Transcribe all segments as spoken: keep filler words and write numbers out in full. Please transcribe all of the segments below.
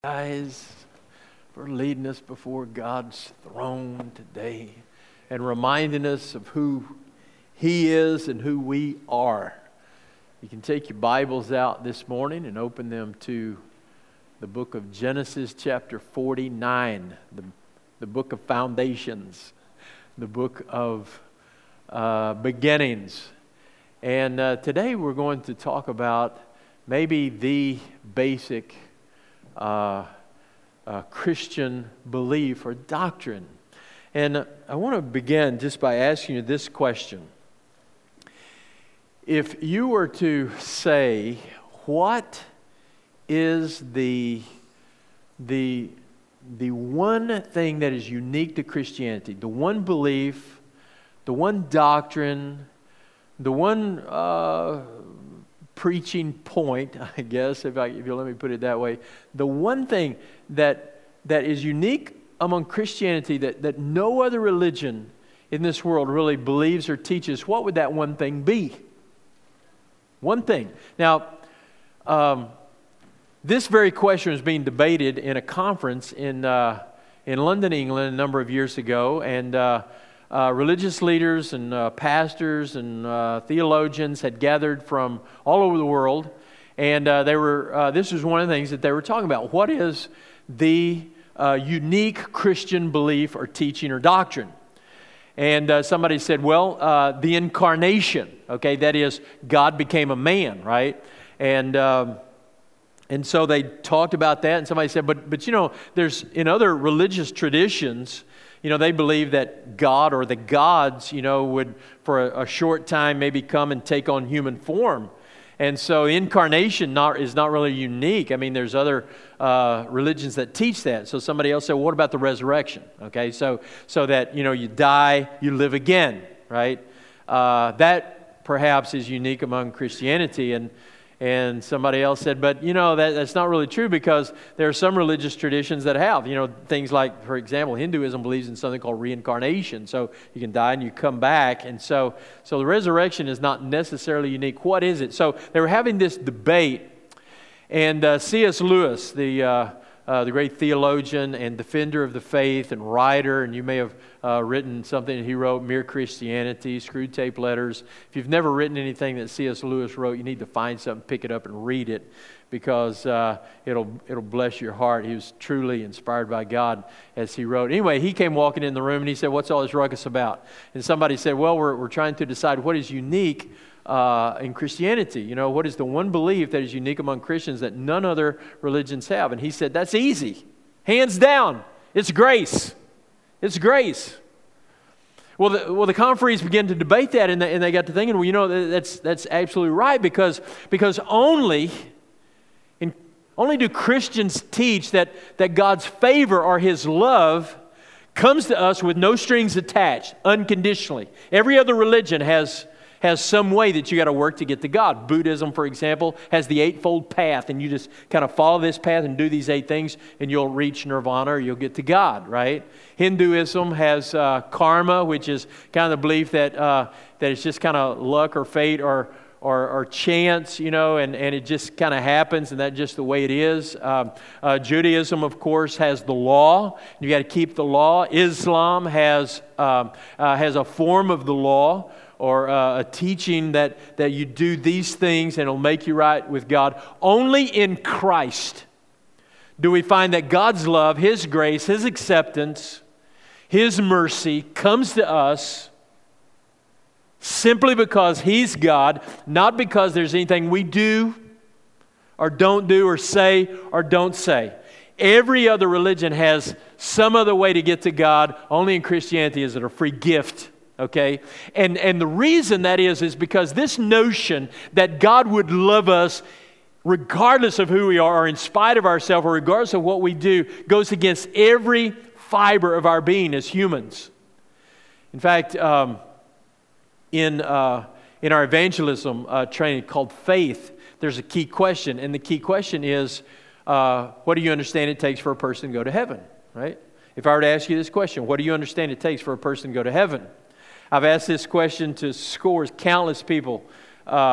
Guys, for leading us before God's throne today and reminding us of who He is and who we are. You can take your Bibles out this morning and open them to the book of Genesis chapter forty-nine, the, the book of foundations, the book of uh, beginnings. And uh, today we're going to talk about maybe the basic Uh, uh, Christian belief or doctrine. And I want to begin just by asking you this question. If you were to say, what is the, the, the one thing that is unique to Christianity, the one belief, the one doctrine, the one uh, preaching point, I guess, if, I, if you'll let me put it that way, the one thing that that is unique among Christianity that, that no other religion in this world really believes or teaches, what would that one thing be? One thing. Now, um, this very question was being debated in a conference in uh, in London, England, a number of years ago, and uh, Uh, religious leaders and uh, pastors and uh, theologians had gathered from all over the world, and uh, they were. Uh, this was one of the things that they were talking about. What is the uh, unique Christian belief or teaching or doctrine? And uh, somebody said, "Well, uh, the incarnation. Okay, that is, God became a man, right?" And um, and so they talked about that. And somebody said, "But but you know, there's in other religious traditions." You know, they believe that God or the gods, you know, would for a, a short time maybe come and take on human form. And so incarnation not, is not really unique. I mean, there's other uh, religions that teach that. So somebody else said, well, what about the resurrection? Okay, so so that, you know, you die, you live again, right? Uh, that perhaps is unique among Christianity. And And somebody else said, but you know, that, that's not really true because there are some religious traditions that have, you know, things like, for example, Hinduism believes in something called reincarnation. So you can die and you come back. And so, so the resurrection is not necessarily unique. What is it? So they were having this debate, and uh, C S Lewis, the uh, uh, the great theologian and defender of the faith and writer, and you may have uh, written something that he wrote, Mere Christianity, Screwtape Letters. If you've never written anything that C S Lewis wrote, you need to find something, pick it up, and read it, because uh, it'll it'll bless your heart. He was truly inspired by God as he wrote. Anyway, he came walking in the room and he said, "What's all this ruckus about?" And somebody said, "Well, we're we're trying to decide what is unique Uh, in Christianity. You know, what is the one belief that is unique among Christians that none other religions have?" And he said, "That's easy. Hands down. It's grace. It's grace." Well, the, well, the conferees began to debate that, and they, and they got to thinking, well, you know, that's that's absolutely right, because because only in, only do Christians teach that that God's favor or His love comes to us with no strings attached, unconditionally. Every other religion has has some way that you got to work to get to God. Buddhism, for example, has the eightfold path, and you just kind of follow this path and do these eight things, and you'll reach nirvana, or you'll get to God, right? Hinduism has uh, karma, which is kind of the belief that uh, that it's just kind of luck or fate or or, or chance, you know, and, and it just kind of happens, and that's just the way it is. Um, uh, Judaism, of course, has the law. You got to keep the law. Islam has um, uh, has a form of the law, or uh, a teaching that, that you do these things and it'll make you right with God. Only in Christ do we find that God's love, His grace, His acceptance, His mercy comes to us simply because He's God, not because there's anything we do or don't do or say or don't say. Every other religion has some other way to get to God. Only in Christianity is it a free gift. Okay, and and the reason that is is because this notion that God would love us regardless of who we are, or in spite of ourselves, or regardless of what we do, goes against every fiber of our being as humans. In fact, um, in uh, in our evangelism uh, training called Faith, there's a key question, and the key question is, uh, what do you understand it takes for a person to go to heaven? Right? If I were to ask you this question, what do you understand it takes for a person to go to heaven? I've asked this question to scores, countless people uh,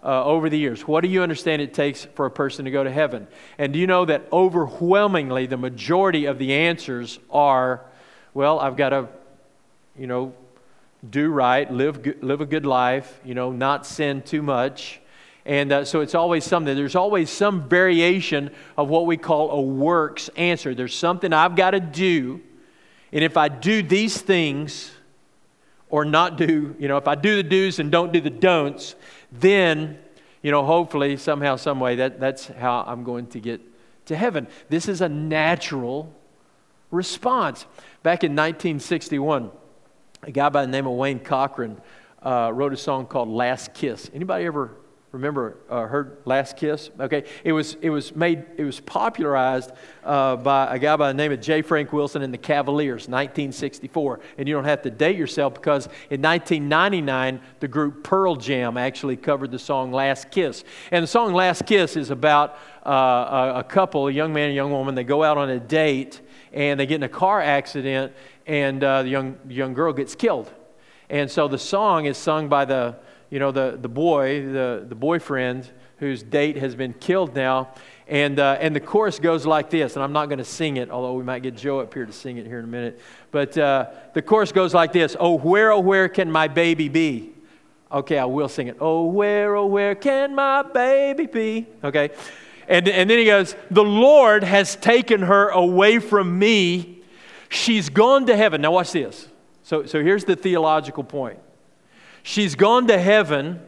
uh, over the years, what do you understand it takes for a person to go to heaven? And do you know that overwhelmingly the majority of the answers are, well, I've got to, you know, do right, live good, live a good life, you know, not sin too much. And uh, so it's always something. There's always some variation of what we call a works answer. There's something I've got to do, and if I do these things or not do, you know, if I do the do's and don't do the don'ts, then, you know, hopefully somehow, some way, that, that's how I'm going to get to heaven. This is a natural response. Back in nineteen sixty-one, a guy by the name of Wayne Cochran uh, wrote a song called Last Kiss. Anybody ever remember, uh, heard Last Kiss? Okay, it was it was made it was popularized uh, by a guy by the name of J. Frank Wilson and the Cavaliers, nineteen sixty-four. And you don't have to date yourself, because in nineteen ninety-nine, the group Pearl Jam actually covered the song Last Kiss. And the song Last Kiss is about uh, a, a couple, a young man and a young woman. They go out on a date, and they get in a car accident, and uh, the young young girl gets killed. And so the song is sung by the you know, the, the boy, the, the boyfriend whose date has been killed now. And, uh, and the chorus goes like this, and I'm not going to sing it, although we might get Joe up here to sing it here in a minute. But uh, the chorus goes like this: oh, where, oh, where can my baby be? Okay, I will sing it. Oh, where, oh, where can my baby be? Okay. And, and then he goes, the Lord has taken her away from me. She's gone to heaven. Now watch this. So, so here's the theological point. She's gone to heaven,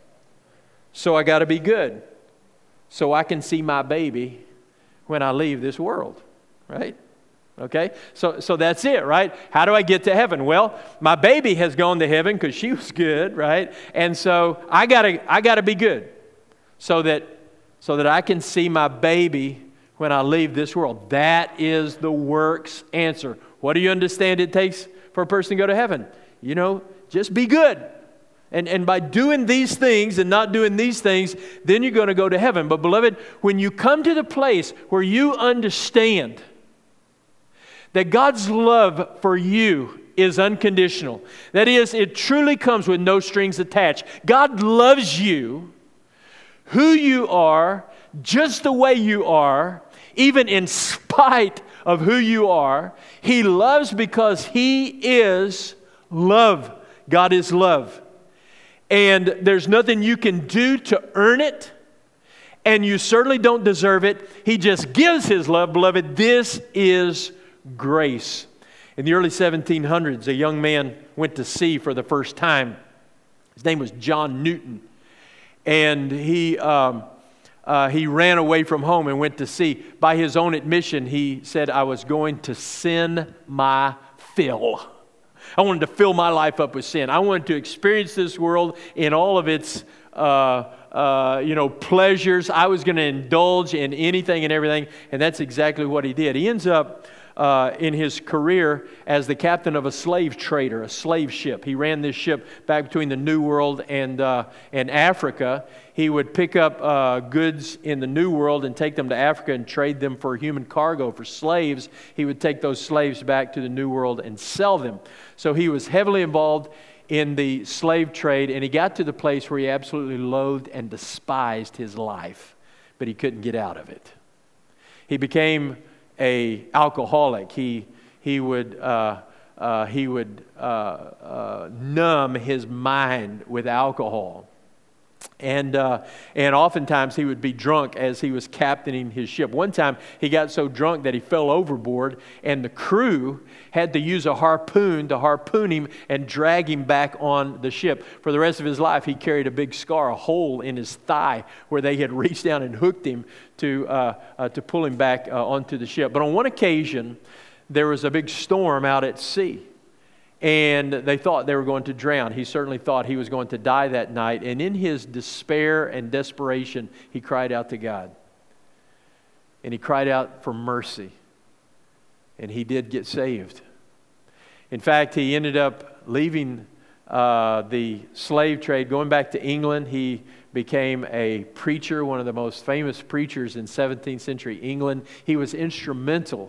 so I got to be good, so I can see my baby when I leave this world, right? Okay, so so that's it, right? How do I get to heaven? Well, my baby has gone to heaven because she was good, right? And so I gotta I gotta be good, so that so that I can see my baby when I leave this world. That is the works answer. What do you understand it takes for a person to go to heaven? You know, just be good. And, and by doing these things and not doing these things, then you're going to go to heaven. But beloved, when you come to the place where you understand that God's love for you is unconditional, that is, it truly comes with no strings attached. God loves you, who you are, just the way you are, even in spite of who you are. He loves because He is love. God is love. And there's nothing you can do to earn it. And you certainly don't deserve it. He just gives His love, beloved. This is grace. In the early seventeen hundreds, a young man went to sea for the first time. His name was John Newton. And he, um, uh, he ran away from home and went to sea. By his own admission, he said, I was going to sin my fill. I wanted to fill my life up with sin. I wanted to experience this world in all of its, uh, uh, you know, pleasures. I was going to indulge in anything and everything, and that's exactly what he did. He ends up uh, in his career as the captain of a slave trader, a slave ship. He ran this ship back between the New World and uh, and Africa. He would pick up uh, goods in the New World and take them to Africa and trade them for human cargo, for slaves. He would take those slaves back to the New World and sell them. So he was heavily involved in the slave trade, and he got to the place where he absolutely loathed and despised his life, but he couldn't get out of it. He became a alcoholic. He he would uh, uh, he would uh, uh, numb his mind with alcohol. And uh, and oftentimes he would be drunk as he was captaining his ship. One time he got so drunk that he fell overboard, and the crew had to use a harpoon to harpoon him and drag him back on the ship. For the rest of his life, he carried a big scar, a hole in his thigh where they had reached down and hooked him to uh, uh, to pull him back uh, onto the ship. But on one occasion, there was a big storm out at sea. And they thought they were going to drown. He certainly thought he was going to die that night. And in his despair and desperation, he cried out to God. And he cried out for mercy. And he did get saved. In fact, he ended up leaving uh, the slave trade, going back to England. He became a preacher, one of the most famous preachers in seventeenth century England. He was instrumental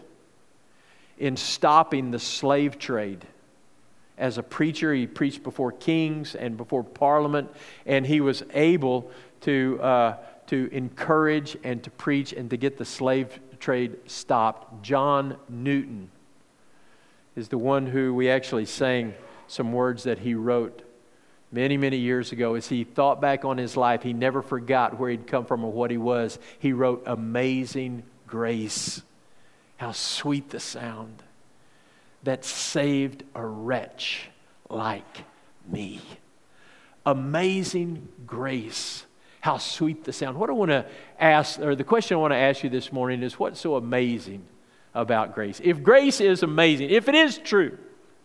in stopping the slave trade. As a preacher, he preached before kings and before Parliament, and he was able to, uh, to encourage and to preach and to get the slave trade stopped. John Newton is the one who we actually sang some words that he wrote many, many years ago. As he thought back on his life, he never forgot where he'd come from or what he was. He wrote, "Amazing grace, how sweet the sound that saved a wretch like me." Amazing grace, how sweet the sound. What I want to ask, or the question I want to ask you this morning is, what's so amazing about grace? If grace is amazing, if it is true,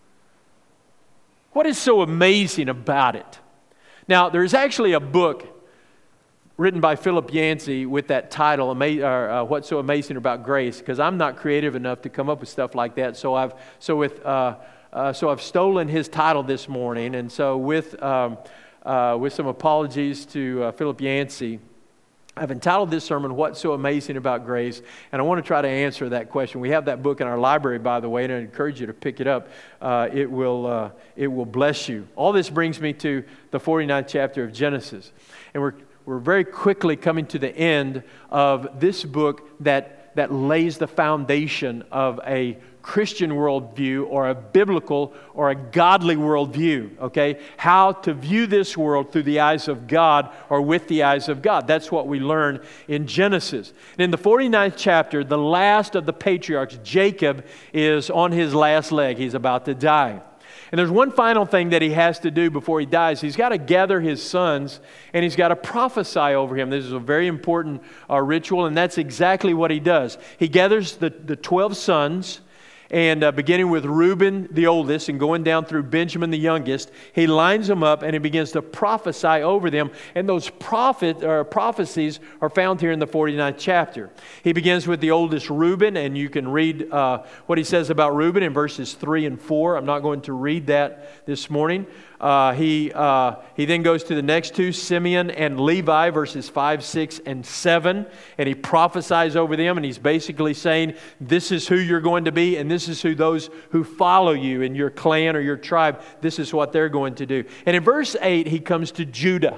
what is so amazing about it? Now, there's actually a book written by Philip Yancey with that title, Ama- or, uh, "What's So Amazing About Grace?" Because I'm not creative enough to come up with stuff like that. So I've so with uh, uh, so I've stolen his title this morning, and so with um, uh, with some apologies to uh, Philip Yancey, I've entitled this sermon, "What's So Amazing About Grace?" And I want to try to answer that question. We have that book in our library, by the way, and I encourage you to pick it up. Uh, it will uh, it will bless you. All this brings me to the forty-ninth chapter of Genesis. And we're we're very quickly coming to the end of this book that, that lays the foundation of a Christian worldview or a biblical or a godly worldview, okay? How to view this world through the eyes of God or with the eyes of God. That's what we learn in Genesis. And in the forty-ninth chapter, the last of the patriarchs, Jacob, is on his last leg. He's about to die. And there's one final thing that he has to do before he dies. He's got to gather his sons and he's got to prophesy over him. This is a very important uh, ritual, and that's exactly what he does. He gathers the, the twelve sons, and uh, beginning with Reuben, the oldest, and going down through Benjamin, the youngest, he lines them up and he begins to prophesy over them. And those prophet, or prophecies are found here in the forty-ninth chapter. He begins with the oldest, Reuben, and you can read uh, what he says about Reuben in verses three and four. I'm not going to read that this morning. Uh, he, uh, he then goes to the next two, Simeon and Levi, verses five, six, and seven. And he prophesies over them, and he's basically saying, this is who you're going to be, and this is who those who follow you in your clan or your tribe, this is what they're going to do. And in verse eight, he comes to Judah.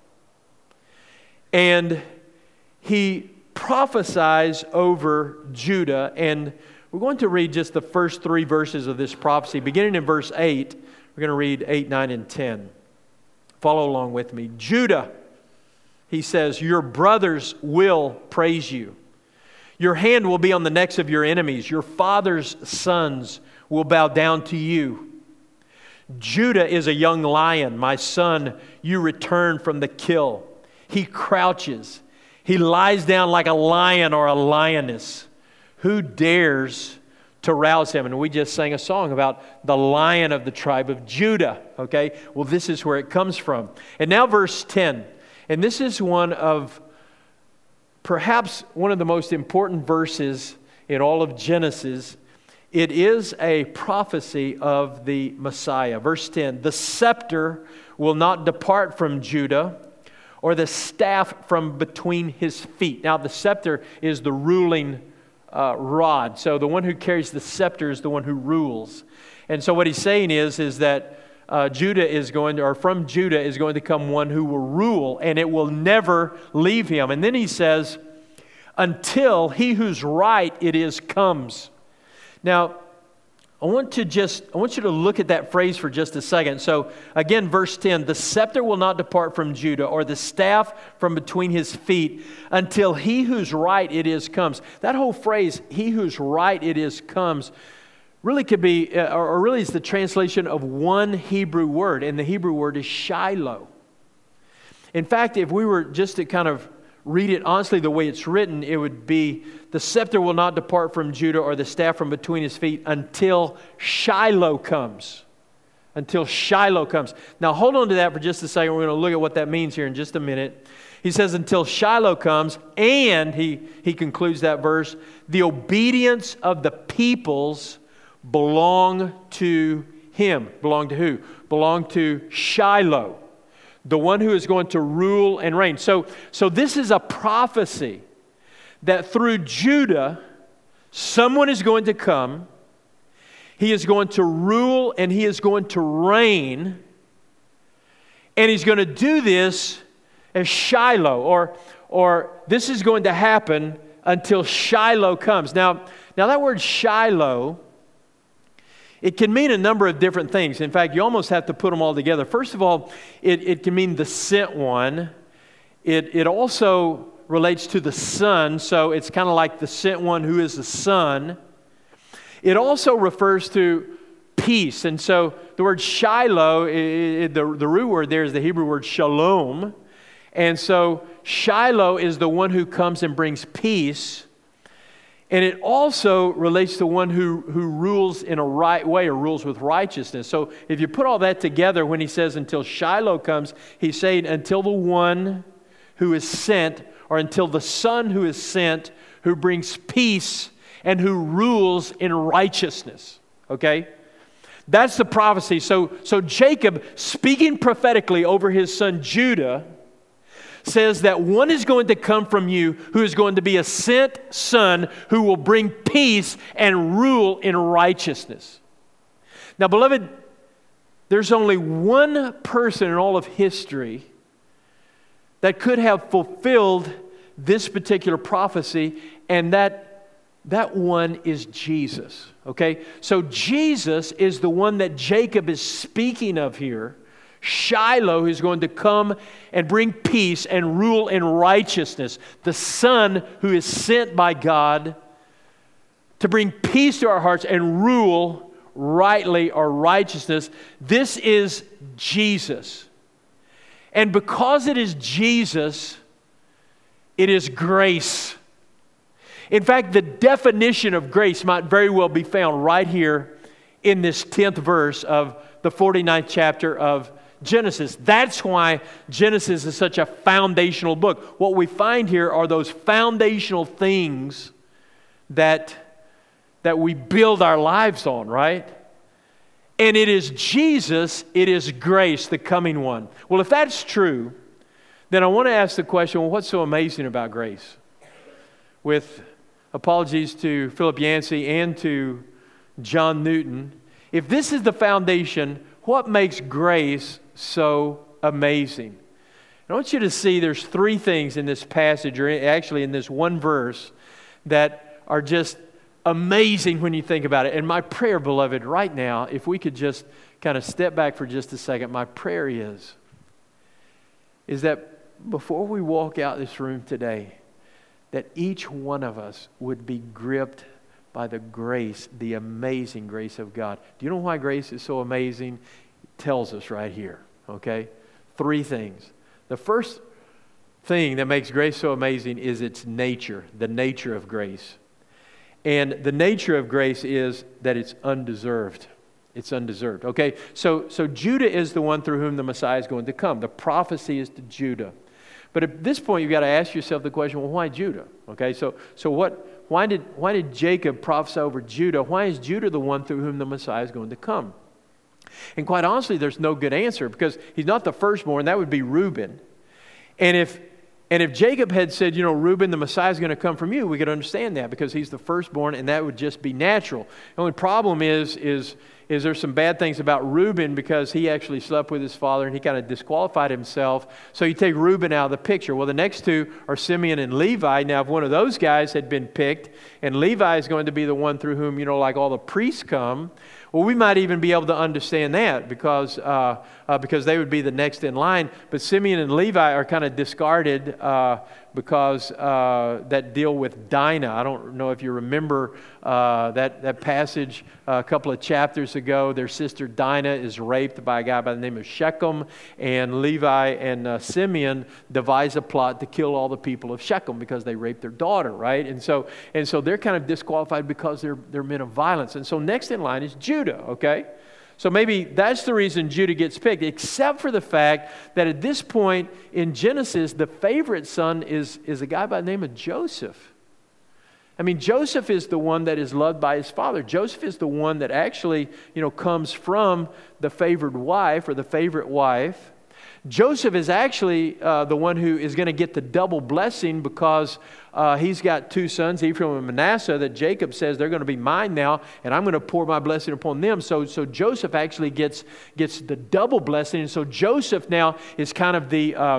And he prophesies over Judah. And we're going to read just the first three verses of this prophecy. Beginning in verse eight, we're going to read eight, nine, and ten. Follow along with me. Judah, he says, your brothers will praise you. Your hand will be on the necks of your enemies. Your father's sons will bow down to you. Judah is a young lion. My son, you return from the kill. He crouches. He lies down like a lion or a lioness. Who dares to rouse him? And we just sang a song about the lion of the tribe of Judah. Okay, well, this is where it comes from. And now verse ten. And this is one of perhaps one of the most important verses in all of Genesis. It is a prophecy of the Messiah. Verse ten, the scepter will not depart from Judah, or the staff from between his feet. Now, the scepter is the ruling uh, rod. So the one who carries the scepter is the one who rules. And so what he's saying is, is that uh, Judah is going to, or from Judah is going to come one who will rule, and it will never leave him. And then he says, until he whose right it is comes. Now, I want to just, I want you to look at that phrase for just a second. So again, verse ten, the scepter will not depart from Judah, or the staff from between his feet, until he whose right it is comes. That whole phrase, he whose right it is comes, really could be, or really is the translation of one Hebrew word, and the Hebrew word is Shiloh. In fact, if we were just to kind of read it honestly the way it's written, it would be, the scepter will not depart from Judah, or the staff from between his feet, until Shiloh comes. Until Shiloh comes. Now hold on to that for just a second. We're going to look at what that means here in just a minute. He says, until Shiloh comes, and he, he concludes that verse, the obedience of the peoples belong to him. Belong to who? Belong to Shiloh, the one who is going to rule and reign. So, so this is a prophecy that through Judah, someone is going to come. He is going to rule and he is going to reign. And he's going to do this as Shiloh, or, or this is going to happen until Shiloh comes. Now, now that word Shiloh, it can mean a number of different things. In fact, you almost have to put them all together. First of all, it, it can mean the sent one. It, it also relates to the Son, so it's kind of like the sent one who is the Son. It also refers to peace. And so the word Shiloh, it, it, the, the root word there is the Hebrew word shalom. And so Shiloh is the one who comes and brings peace. And it also relates to one who, who rules in a right way, or rules with righteousness. So if you put all that together, when he says until Shiloh comes, he's saying until the one who is sent, or until the Son who is sent, who brings peace and who rules in righteousness. Okay? That's the prophecy. So, so Jacob, speaking prophetically over his son Judah, says that one is going to come from you who is going to be a sent son who will bring peace and rule in righteousness. Now, beloved, there's only one person in all of history that could have fulfilled this particular prophecy, and that, that one is Jesus. Okay? So Jesus is the one that Jacob is speaking of here. Shiloh is going to come and bring peace and rule in righteousness. The Son who is sent by God to bring peace to our hearts and rule rightly or righteousness. This is Jesus. And because it is Jesus, it is grace. In fact, the definition of grace might very well be found right here in this tenth verse of the forty-ninth chapter of Genesis. That's why Genesis is such a foundational book. What we find here are those foundational things that, that we build our lives on, right? And it is Jesus, it is grace, the coming one. Well, if that's true, then I want to ask the question, well, what's so amazing about grace? With apologies to Philip Yancey and to John Newton, if this is the foundation, what makes grace so amazing? I want you to see there's three things in this passage, or actually in this one verse, that are just amazing when you think about it. And my prayer, beloved, right now, if we could just kind of step back for just a second, my prayer is, is that before we walk out this room today, that each one of us would be gripped by the grace, the amazing grace of God. Do you know why grace is so amazing? It tells us right here, okay? Three things. The first thing that makes grace so amazing is its nature, the nature of grace. And the nature of grace is that it's undeserved. It's undeserved, okay? So, so Judah is the one through whom the Messiah is going to come. The prophecy is to Judah. But at this point, you've got to ask yourself the question, well, why Judah? Okay, so so what? Why did why did Jacob prophesy over Judah? Why is Judah the one through whom the Messiah is going to come? And quite honestly, there's no good answer, because he's not the firstborn. That would be Reuben. And if and if Jacob had said, you know, Reuben, the Messiah is going to come from you, we could understand that, because he's the firstborn, and that would just be natural. The only problem is is is there's some bad things about Reuben, because he actually slept with his father and he kind of disqualified himself. So you take Reuben out of the picture. Well, the next two are Simeon and Levi. Now, if one of those guys had been picked, and Levi is going to be the one through whom, you know, like all the priests come, well, we might even be able to understand that, because uh, uh, because they would be the next in line. But Simeon and Levi are kind of discarded uh, because uh, that deal with Dinah. I don't know if you remember uh, that, that passage uh, a couple of chapters ago. Their sister Dinah is raped by a guy by the name of Shechem, and Levi and uh, Simeon devise a plot to kill all the people of Shechem because they raped their daughter, right? And so and so they're kind of disqualified because they're, they're men of violence. And so next in line is Judah, okay? So maybe that's the reason Judah gets picked, except for the fact that at this point in Genesis, the favorite son is, is a guy by the name of Joseph. I mean, Joseph is the one that is loved by his father. Joseph is the one that actually, you know, comes from the favored wife, or the favorite wife. Joseph is actually uh, the one who is going to get the double blessing, because uh, he's got two sons, Ephraim and Manasseh, that Jacob says they're going to be mine now, and I'm going to pour my blessing upon them. So, so Joseph actually gets gets the double blessing. And so Joseph now is kind of the uh,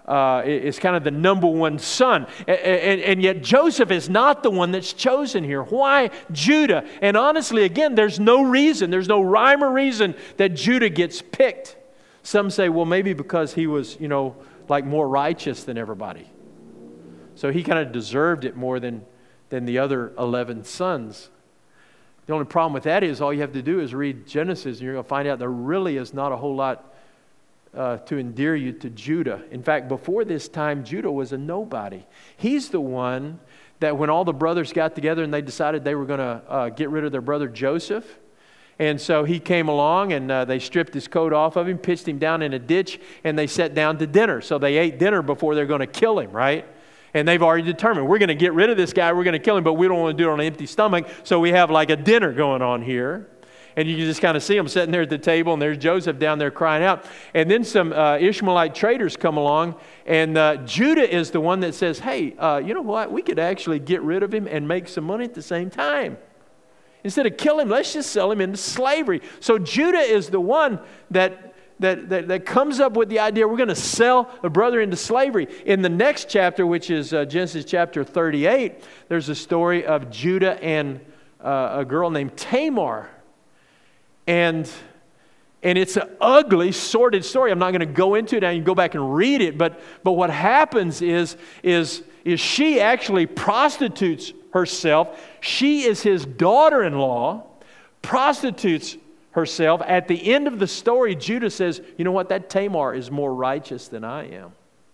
uh, is kind of the number one son. And, and, and yet Joseph is not the one that's chosen here. Why Judah? And honestly, again, there's no reason, there's no rhyme or reason that Judah gets picked. Some say, well, maybe because he was, you know, like more righteous than everybody. So he kind of deserved it more than, than the other eleven sons. The only problem with that is all you have to do is read Genesis and you're going to find out there really is not a whole lot uh, to endear you to Judah. In fact, before this time, Judah was a nobody. He's the one that when all the brothers got together and they decided they were going to uh, get rid of their brother Joseph, and so he came along and uh, they stripped his coat off of him, pitched him down in a ditch, and they sat down to dinner. So they ate dinner before they're going to kill him, right? And they've already determined, we're going to get rid of this guy, we're going to kill him, but we don't want to do it on an empty stomach, so we have like a dinner going on here. And you can just kind of see them sitting there at the table, and there's Joseph down there crying out. And then some uh, Ishmaelite traders come along, and uh, Judah is the one that says, hey, uh, you know what, we could actually get rid of him and make some money at the same time. Instead of kill him, let's just sell him into slavery. So Judah is the one that That, that, that comes up with the idea we're going to sell a brother into slavery. In the next chapter, which is uh, Genesis chapter thirty-eight, there's a story of Judah and uh, a girl named Tamar. And, and it's an ugly, sordid story. I'm not going to go into it now. You can go back and read it. But, but what happens is, is, is she actually prostitutes herself. She is his daughter-in-law, prostitutes herself. At the end of the story, Judah says, you know what, that Tamar is more righteous than I am.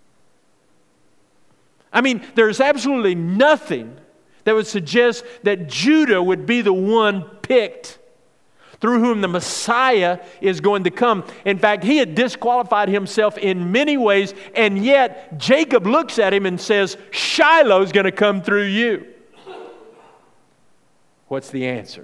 I mean, there's absolutely nothing that would suggest that Judah would be the one picked through whom the Messiah is going to come. In fact, he had disqualified himself in many ways, and yet Jacob looks at him and says, Shiloh's going to come through you. What's the answer?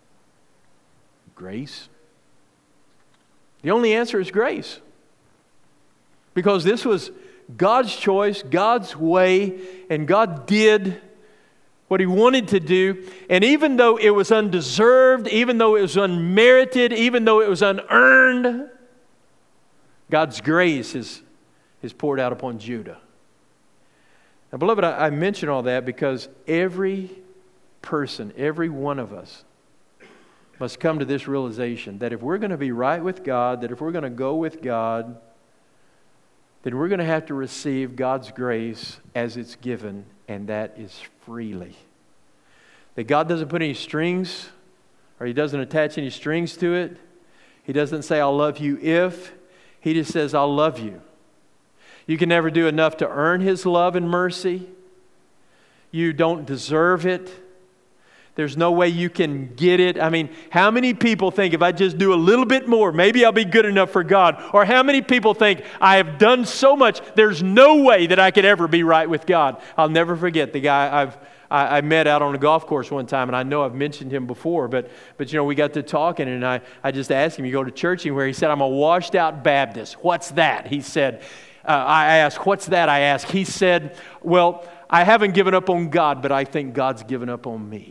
Grace. The only answer is grace. Because this was God's choice, God's way, and God did what He wanted to do. And even though it was undeserved, even though it was unmerited, even though it was unearned, God's grace is, is poured out upon Judah. Now, beloved, I, I mention all that because every person, every one of us, must come to this realization that if we're going to be right with God, that if we're going to go with God, then we're going to have to receive God's grace as it's given, and that is freely. That God doesn't put any strings, or He doesn't attach any strings to it. He doesn't say, I'll love you if. He just says, I'll love you. You can never do enough to earn His love and mercy. You don't deserve it. There's no way you can get it. I mean, how many people think if I just do a little bit more, maybe I'll be good enough for God? Or how many people think I have done so much, there's no way that I could ever be right with God? I'll never forget the guy I've I, I met out on a golf course one time, and I know I've mentioned him before, but but you know, we got to talking, and I, I just asked him, you go to church anywhere? He said, I'm a washed out Baptist. What's that? He said, uh, I asked, what's that? I asked. He said, well, I haven't given up on God, but I think God's given up on me.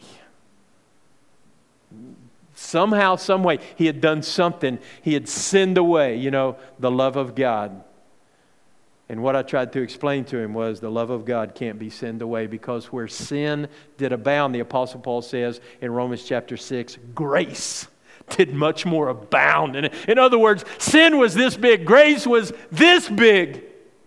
Somehow, some way, he had done something. He had sinned away, you know, the love of God. And what I tried to explain to him was the love of God can't be sinned away, because where sin did abound, the Apostle Paul says in Romans chapter six, grace did much more abound. And in other words, sin was this big, grace was this big.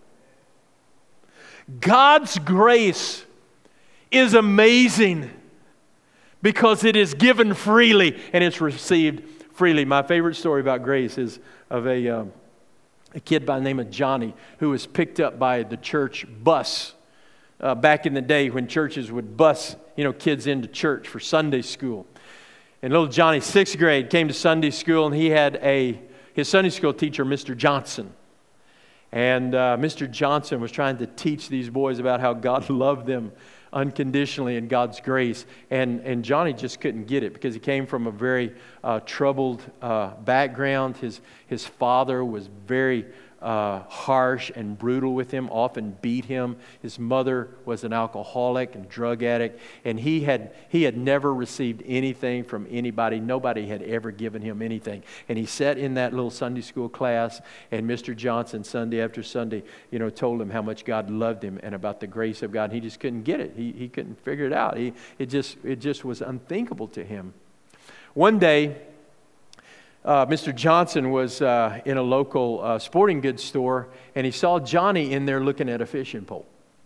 God's grace is amazing, because it is given freely and it's received freely. My favorite story about grace is of a, um, a kid by the name of Johnny who was picked up by the church bus uh, back in the day when churches would bus, you know, kids into church for Sunday school. And little Johnny, sixth grade, came to Sunday school, and he had a his Sunday school teacher, Mister Johnson. And uh, Mister Johnson was trying to teach these boys about how God loved them unconditionally in God's grace. And, and Johnny just couldn't get it, because he came from a very uh, troubled uh, background. His, his father was very uh, harsh and brutal with him, often beat him. His mother was an alcoholic and drug addict, and he had he had never received anything from anybody. Nobody had ever given him anything. And he sat in that little Sunday school class, and Mister Johnson, Sunday after Sunday, you know, told him how much God loved him and about the grace of God. And he just couldn't get it. He he couldn't figure it out. He it just it just was unthinkable to him. One day, Uh, Mister Johnson was uh, in a local uh, sporting goods store, and he saw Johnny in there looking at a fishing pole.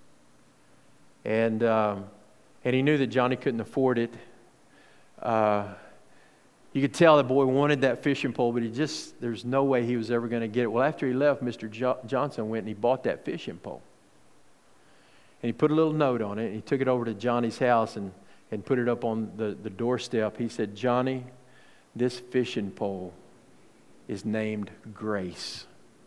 And um, and he knew that Johnny couldn't afford it. Uh, you could tell the boy wanted that fishing pole, but he just, there's no way he was ever going to get it. Well, after he left, Mister Jo- Johnson went and he bought that fishing pole. And he put a little note on it, and he took it over to Johnny's house and, and put it up on the, the doorstep. He said, "Johnny, this fishing pole is named Grace.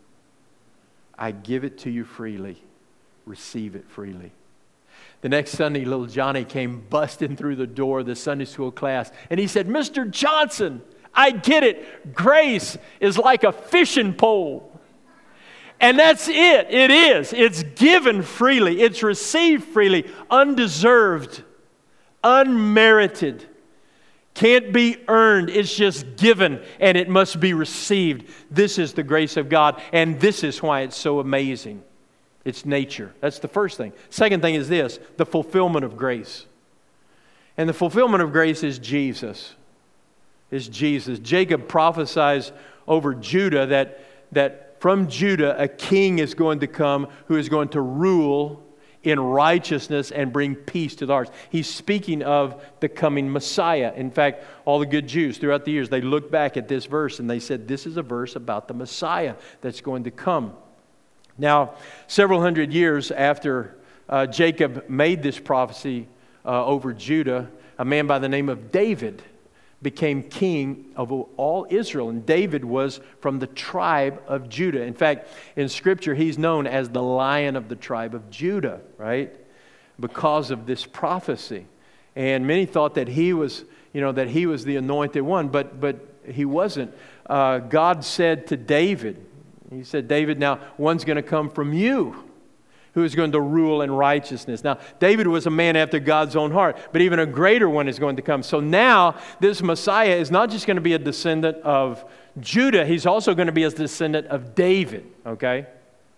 I give it to you freely. Receive it freely." The next Sunday, little Johnny came busting through the door of the Sunday school class, and he said, "Mister Johnson, I get it. Grace is like a fishing pole." And that's it. It is. It's given freely. It's received freely. Undeserved. Unmerited. Can't be earned. It's just given, and it must be received. This is the grace of God, and this is why it's so amazing. It's nature. That's the first thing. Second thing is this, the fulfillment of grace. And the fulfillment of grace is Jesus. Is Jesus. Jacob prophesies over Judah that, that from Judah a king is going to come who is going to rule in righteousness and bring peace to the hearts. He's speaking of the coming Messiah. In fact, all the good Jews throughout the years, they look back at this verse and they said, this is a verse about the Messiah that's going to come. Now, several hundred years after uh, Jacob made this prophecy uh, over Judah, a man by the name of David became king of all Israel. And David was from the tribe of Judah. In fact, in Scripture, he's known as the Lion of the tribe of Judah, right? Because of this prophecy. And many thought that he was, you know, that he was the anointed one, but but he wasn't. Uh, God said to David, he said, "David, now one's going to come from you who is going to rule in righteousness." Now, David was a man after God's own heart, but even a greater one is going to come. So now, this Messiah is not just going to be a descendant of Judah, he's also going to be a descendant of David, okay?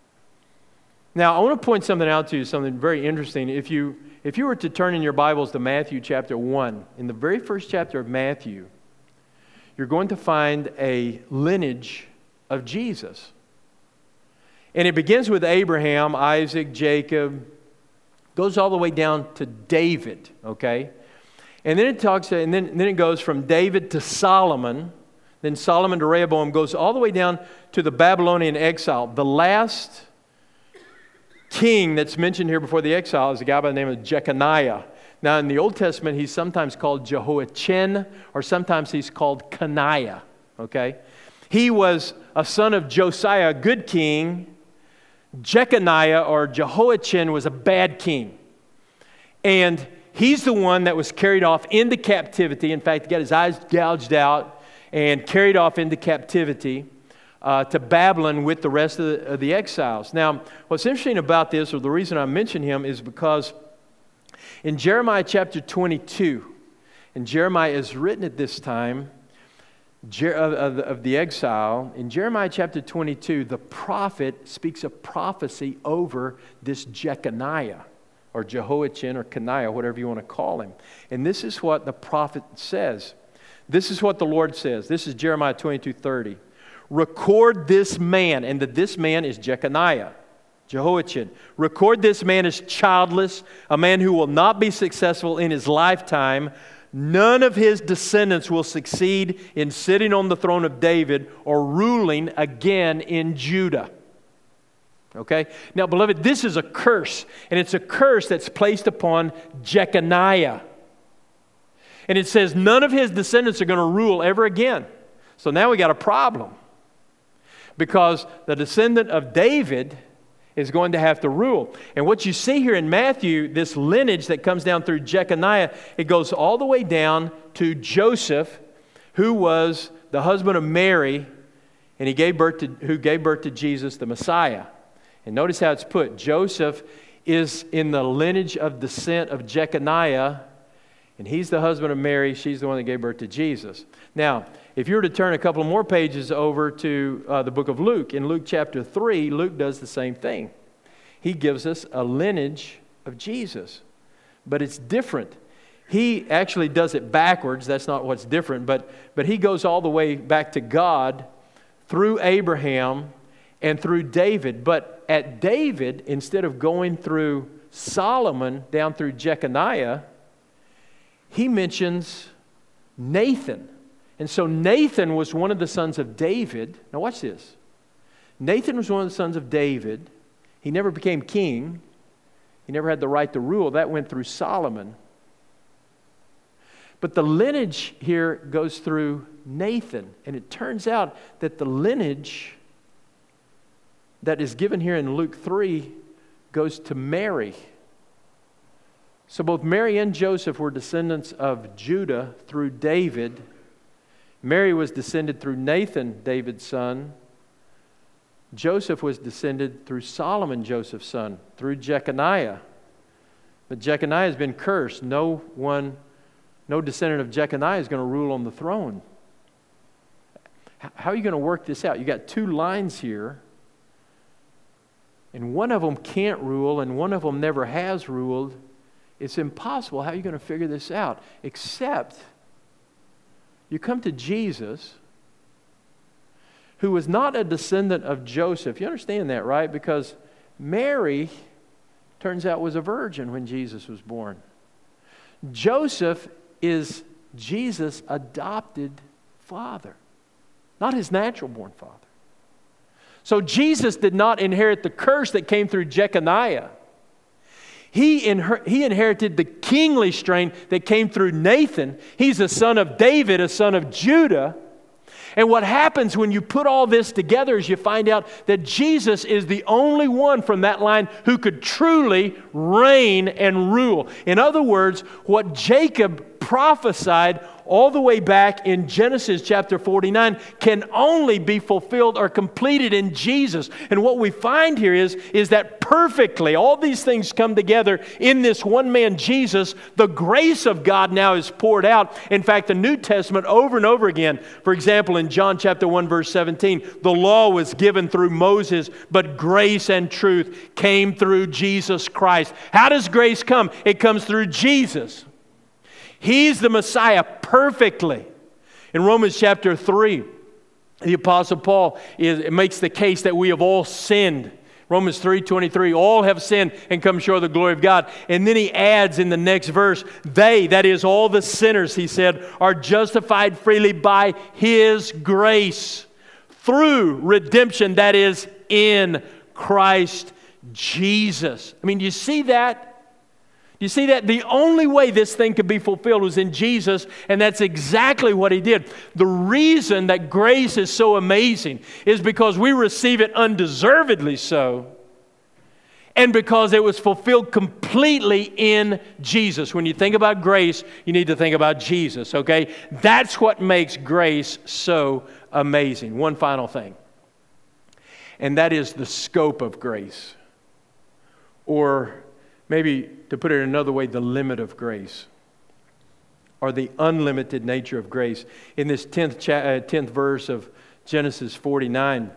Now, I want to point something out to you, something very interesting. If you, if you were to turn in your Bibles to Matthew chapter one, in the very first chapter of Matthew, you're going to find a lineage of Jesus. And it begins with Abraham, Isaac, Jacob, goes all the way down to David, okay? And then it talks, and then, and then it goes from David to Solomon, then Solomon to Rehoboam, goes all the way down to the Babylonian exile. The last king that's mentioned here before the exile is a guy by the name of Jeconiah. Now, in the Old Testament, he's sometimes called Jehoiachin, or sometimes he's called Coniah, okay? He was a son of Josiah, a good king. Jeconiah or Jehoiachin was a bad king. And he's the one that was carried off into captivity. In fact, he got his eyes gouged out and carried off into captivity uh, to Babylon with the rest of the, of the exiles. Now, what's interesting about this, or the reason I mention him, is because in Jeremiah chapter twenty-two, and Jeremiah is written at this time, of the exile, in Jeremiah chapter twenty-two, the prophet speaks a prophecy over this Jeconiah, or Jehoiachin, or Coniah, whatever you want to call him. And this is what the prophet says. This is what the Lord says. This is Jeremiah twenty-two thirty. "Record this man," and the this man is Jeconiah, Jehoiachin. "Record this man as childless, a man who will not be successful in his lifetime. None of his descendants will succeed in sitting on the throne of David or ruling again in Judah." Okay? Now, beloved, this is a curse. And it's a curse that's placed upon Jeconiah. And it says none of his descendants are going to rule ever again. So now we got a problem. Because the descendant of David is going to have to rule. And what you see here in Matthew, this lineage that comes down through Jeconiah, it goes all the way down to Joseph, who was the husband of Mary, and he gave birth to, who gave birth to Jesus, the Messiah. And notice how it's put. Joseph is in the lineage of descent of Jeconiah, and he's the husband of Mary. She's the one that gave birth to Jesus. Now, if you were to turn a couple more pages over to uh, the book of Luke, in Luke chapter three, Luke does the same thing. He gives us a lineage of Jesus, but it's different. He actually does it backwards. That's not what's different, but, but he goes all the way back to God through Abraham and through David. But at David, instead of going through Solomon down through Jeconiah, he mentions Nathan. And so Nathan was one of the sons of David. Now watch this. Nathan was one of the sons of David. He never became king. He never had the right to rule. That went through Solomon. But the lineage here goes through Nathan. And it turns out that the lineage that is given here in Luke three goes to Mary. So both Mary and Joseph were descendants of Judah through David. Mary was descended through Nathan, David's son. Joseph was descended through Solomon, Joseph's son, through Jeconiah. But Jeconiah has been cursed. No one, no descendant of Jeconiah is going to rule on the throne. How are you going to work this out? You got two lines here, and one of them can't rule, and one of them never has ruled. It's impossible. How are you going to figure this out? Except you come to Jesus, who was not a descendant of Joseph. You understand that, right? Because Mary, turns out, was a virgin when Jesus was born. Joseph is Jesus' adopted father, not his natural born father. So Jesus did not inherit the curse that came through Jeconiah. He, inher- he inherited the kingly strain that came through Nathan. He's a son of David, a son of Judah. And what happens when you put all this together is you find out that Jesus is the only one from that line who could truly reign and rule. In other words, what Jacob prophesied all the way back in Genesis chapter forty-nine can only be fulfilled or completed in Jesus. And what we find here is, is that perfectly all these things come together in this one man, Jesus. The grace of God now is poured out. In fact, the New Testament over and over again, for example, in John chapter one verse seventeen, the law was given through Moses, but grace and truth came through Jesus Christ. How does grace come? It comes through Jesus. He's the Messiah perfectly. In Romans chapter three, the Apostle Paul is, makes the case that we have all sinned. Romans three twenty-three, all have sinned and come short of the glory of God. And then he adds in the next verse, they, that is all the sinners, he said, are justified freely by His grace through redemption that is in Christ Jesus. I mean, do you see that? You see that? The only way this thing could be fulfilled was in Jesus, and that's exactly what He did. The reason that grace is so amazing is because we receive it undeservedly so, and because it was fulfilled completely in Jesus. When you think about grace, you need to think about Jesus, okay? That's what makes grace so amazing. One final thing, and that is the scope of grace, or maybe to put it another way, the limit of grace, or the unlimited nature of grace. In this tenth, cha- uh, tenth verse of Genesis forty-nine,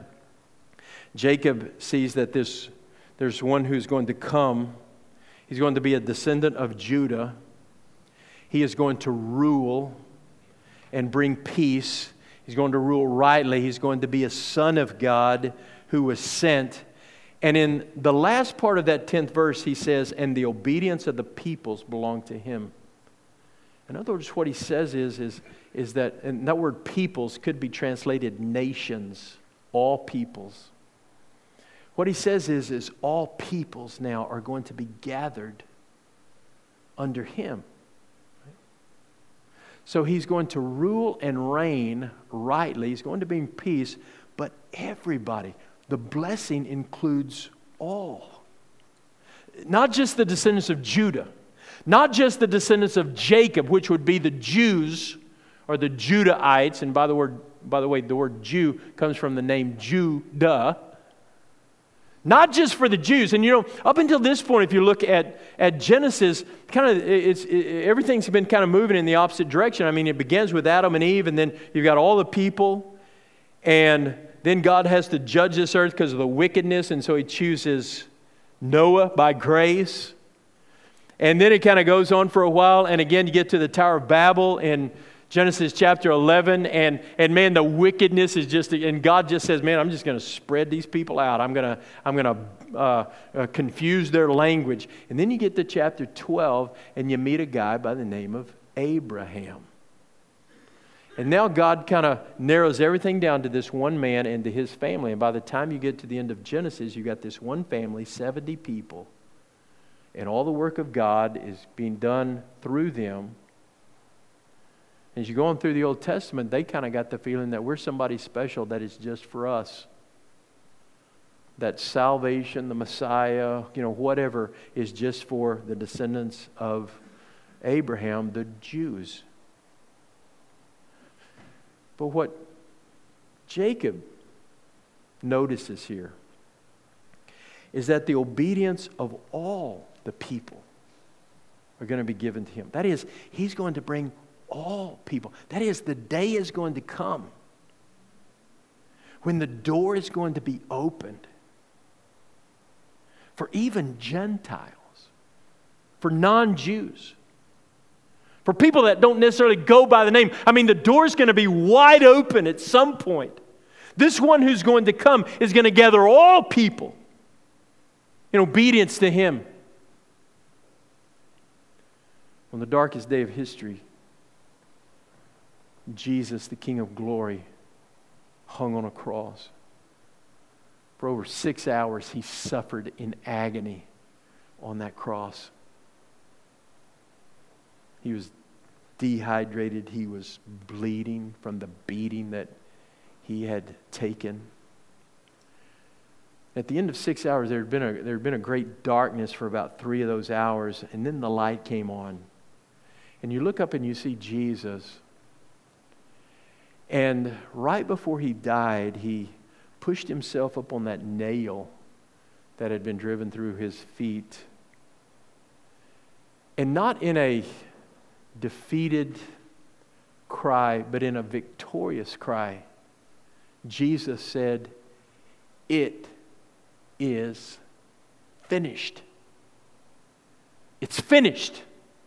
Jacob sees that this, there's one who's going to come. He's going to be a descendant of Judah. He is going to rule and bring peace. He's going to rule rightly. He's going to be a son of God who was sent. And in the last part of that tenth verse, he says, and the obedience of the peoples belong to him. In other words, what he says is, is, is that, and that word peoples could be translated nations, all peoples. What he says is, is all peoples now are going to be gathered under him. So he's going to rule and reign rightly. He's going to bring peace, but everybody, the blessing includes all. Not just the descendants of Judah. Not just the descendants of Jacob, which would be the Jews or the Judahites. And by the word by the way, the word Jew comes from the name Judah. Not just for the Jews. And you know, up until this point, if you look at, at Genesis, kind of it's it, everything's been kind of moving in the opposite direction. I mean, it begins with Adam and Eve, and then you've got all the people, and then God has to judge this earth because of the wickedness, and so He chooses Noah by grace. And then it kind of goes on for a while, and again you get to the Tower of Babel in Genesis chapter eleven, and, and man, the wickedness is just, and God just says, man, I'm just going to spread these people out. I'm going to I'm going to uh, uh, confuse their language. And then you get to chapter twelve, and you meet a guy by the name of Abraham. And now God kind of narrows everything down to this one man and to his family. And by the time you get to the end of Genesis, you got this one family, seventy people. And all the work of God is being done through them. As you go on through the Old Testament, they kind of got the feeling that we're somebody special that is just for us. That salvation, the Messiah, you know, whatever, is just for the descendants of Abraham, the Jews. But what Jacob notices here is that the obedience of all the people are going to be given to him. That is, he's going to bring all people. That is, the day is going to come when the door is going to be opened for even Gentiles, for non-Jews, for people that don't necessarily go by the name. I mean, the door is going to be wide open at some point. This one who's going to come is going to gather all people in obedience to Him. On the darkest day of history, Jesus, the King of Glory, hung on a cross. For over six hours, He suffered in agony on that cross. He was dehydrated. He was bleeding from the beating that He had taken. At the end of six hours, there had been a, there had been a great darkness for about three of those hours, and then the light came on. And you look up and you see Jesus. And right before He died, He pushed Himself up on that nail that had been driven through His feet. And not in a defeated cry, but in a victorious cry, Jesus said, "It is finished." It's finished.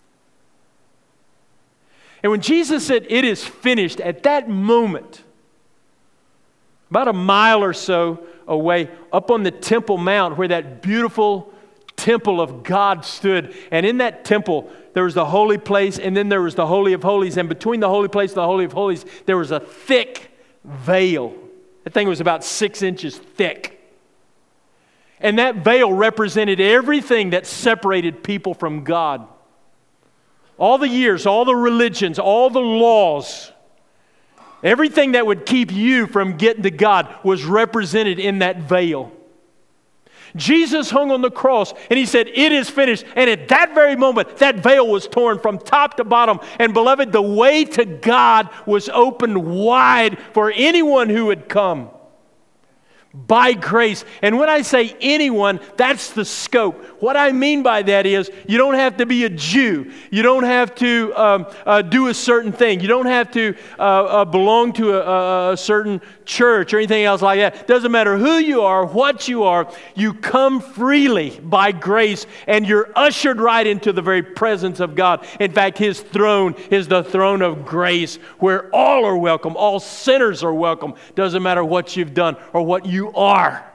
And when Jesus said, "It is finished," at that moment, about a mile or so away, up on the Temple Mount, where that beautiful temple of God stood, and in that temple, there was the holy place, and then there was the Holy of Holies, and between the holy place and the Holy of Holies, there was a thick veil. That thing was about six inches thick. And that veil represented everything that separated people from God. All the years, all the religions, all the laws, everything that would keep you from getting to God was represented in that veil. Jesus hung on the cross and He said, "It is finished." And at that very moment, that veil was torn from top to bottom. And beloved, the way to God was opened wide for anyone who would come. By grace. And when I say anyone, that's the scope. What I mean by that is you don't have to be a Jew. You don't have to um, uh, do a certain thing. You don't have to uh, uh, belong to a, a certain church or anything else like that. Doesn't matter who you are, what you are. You come freely by grace and you're ushered right into the very presence of God. In fact, His throne is the throne of grace where all are welcome. All sinners are welcome. Doesn't matter what you've done or what you are.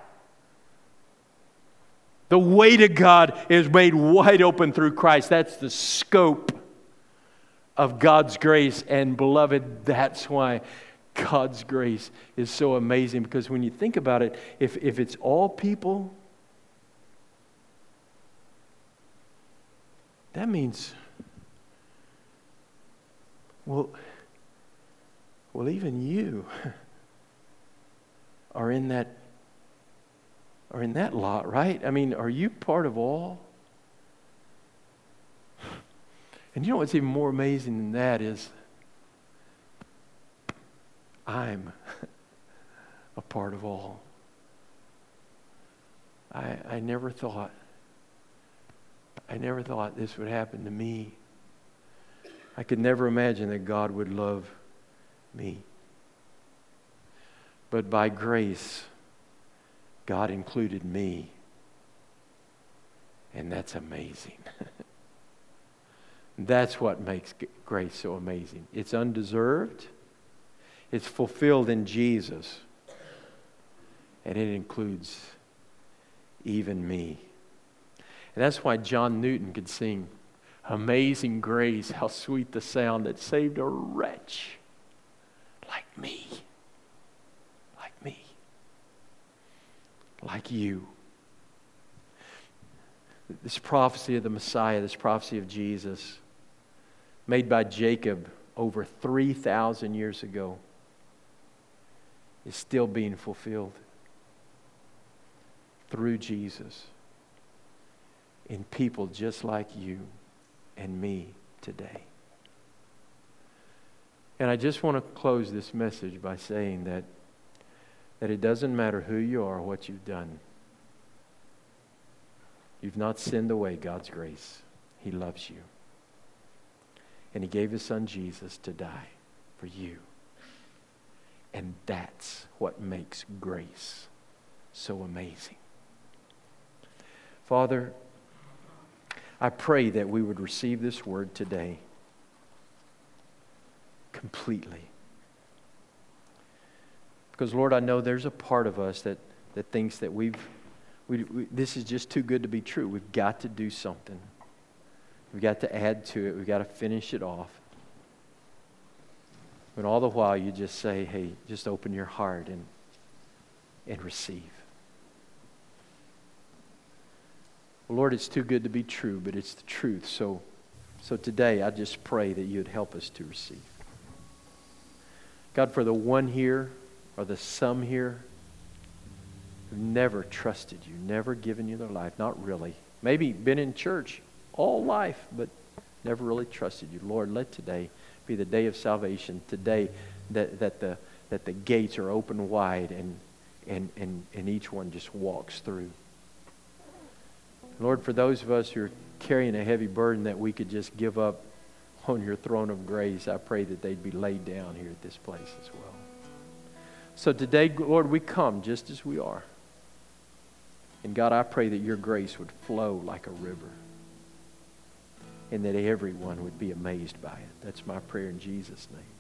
The way to God is made wide open through Christ. That's the scope of God's grace. And beloved, that's why God's grace is so amazing. Because when you think about it, if, if it's all people, that means, well, well, even you are in that are in that lot, right? I mean, are you part of all? And you know what's even more amazing than that is, I'm a part of all. I, I never thought, I never thought this would happen to me. I could never imagine that God would love me. But by grace, God included me. And that's amazing. That's what makes grace so amazing. It's undeserved. It's fulfilled in Jesus. And it includes even me. And that's why John Newton could sing, "Amazing grace, how sweet the sound that saved a wretch like me." Like me. Like you. This prophecy of the Messiah, this prophecy of Jesus, made by Jacob over three thousand years ago, is still being fulfilled through Jesus in people just like you and me today. And I just want to close this message by saying that, that it doesn't matter who you are or what you've done. You've not sinned away God's grace. He loves you. And He gave His Son Jesus to die for you. And that's what makes grace so amazing. Father, I pray that we would receive this word today completely. Because, Lord, I know there's a part of us that, that thinks that we've, we, we, this is just too good to be true. We've got to do something. We've got to add to it. We've got to finish it off. But all the while you just say, hey, just open your heart and, and receive. Well, Lord, it's too good to be true, but it's the truth. So, so today I just pray that you'd help us to receive. God, for the one here or the some here who've never trusted you, never given you their life, not really. Maybe been in church all life, but never really trusted you. Lord, let today be the day of salvation. Today that, that the that the gates are open wide and and and, and each one just walks through. Lord, for those of us who are carrying a heavy burden that we could just give up on your throne of grace, I pray that they'd be laid down here at this place as well. So today, Lord, we come just as we are. And God, I pray that your grace would flow like a river. And that everyone would be amazed by it. That's my prayer in Jesus' name.